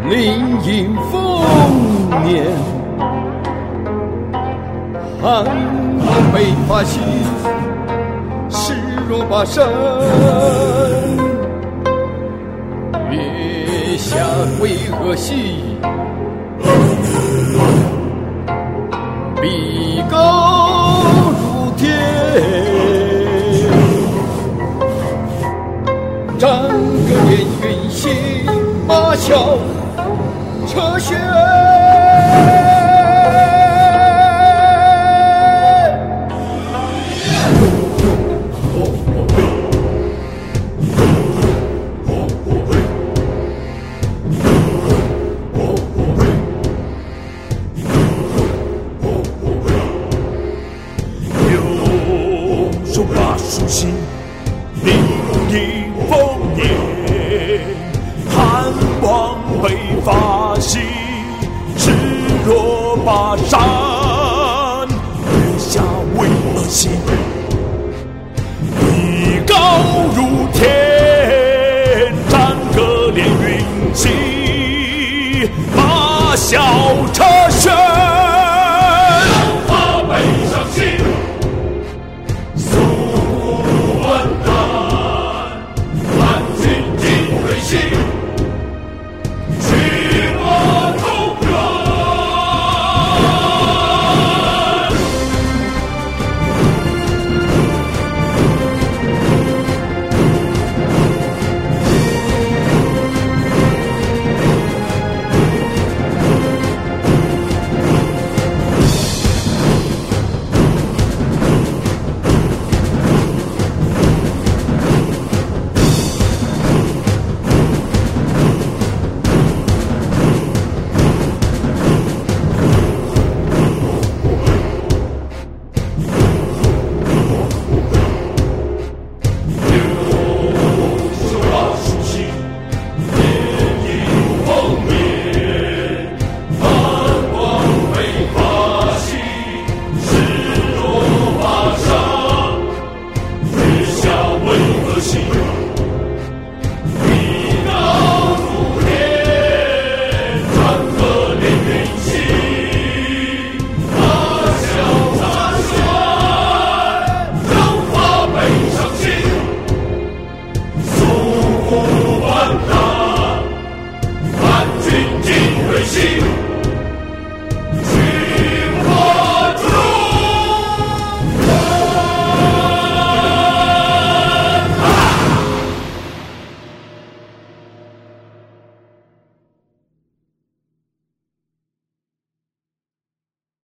林荫丰年，寒光北伐兮，势若巴山。月下为何兮，比高如天。战歌连云行，马啸车喧。 手把书信，林荫丰年，寒光北伐兮，势若巴山。月下为何兮，比高如天。战歌连云行，马啸车喧。 尽尽锐心。